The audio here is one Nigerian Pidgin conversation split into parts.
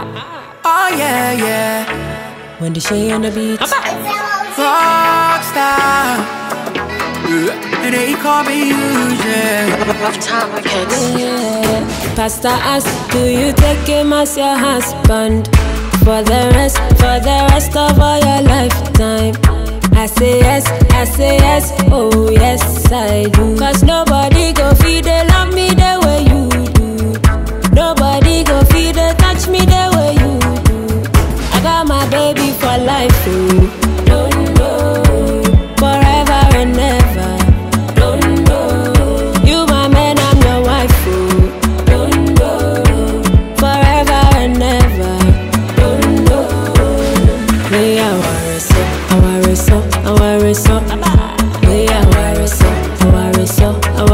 Oh yeah, yeah. When the Shay on the beat. Rockstar. And they call me Eugene. Rough time records. Yeah. Pastor asked, do you take him as your husband for the rest of all your lifetime? I say yes, oh yes I do. Cause nobody go feed they love me the way you do. Nobody go feed they touch me the way you do. I got my baby for life, oh. Don't know, forever and ever. Don't know, you my man, I'm your wife, oh. Don't know, forever and ever. Don't know, we are worried, I worry so. We are worried so. We are worried so.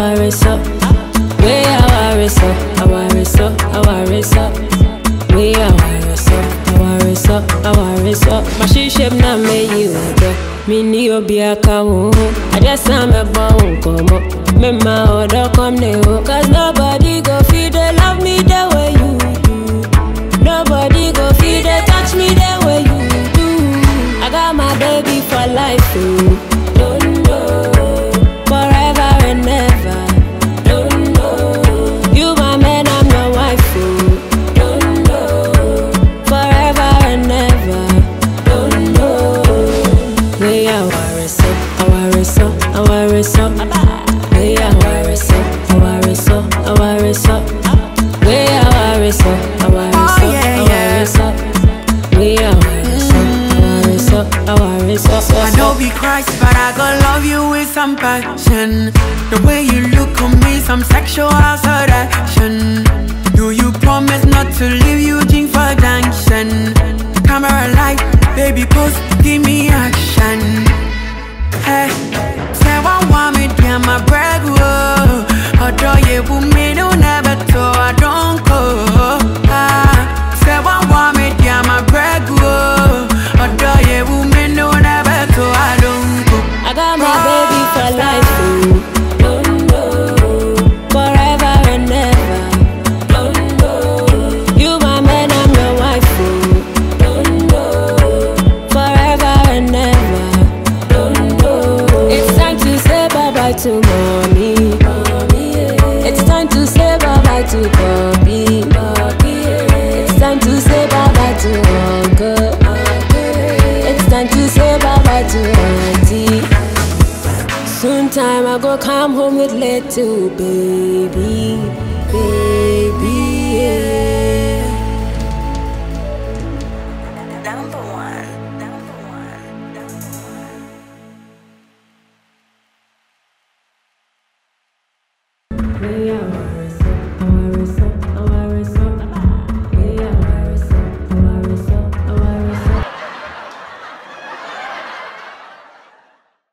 We are worried so. My ship na me you do. Me ni obi akawo. I just am a bone come. Me ma order come ne ho. Cause nobody go feed they love me the way you do. Nobody go feed they touch me the way you do. I got my baby for life, oh. Don't know, forever and ever. Don't know, you my man, I'm your wife, oh. Don't know, forever and ever. Don't know, we are worried so. We are worried so. We are worried so. We are worried so. I know be Christ, but I gon' love you with some passion. The way you look on me, some sexual seduction. Do you promise not to leave Eugene for junction? Camera light, baby post, give me action. Hey, say one want me, damn my brag, whoa. Although you will me, no never to, I don't go. Say one want me, damn my brag, whoa. Although you will me, no never to, I don't go. I got my baby for life, oh. Don't know, forever and ever. Don't know, you my man, I'm your wife, oh. Don't know, forever and ever. Don't know, it's time to say bye bye to mommy. It's time to say bye bye to Bobby. It's time to say bye bye to uncle. It's time to say bye bye to auntie. Soon time I go come home with little baby.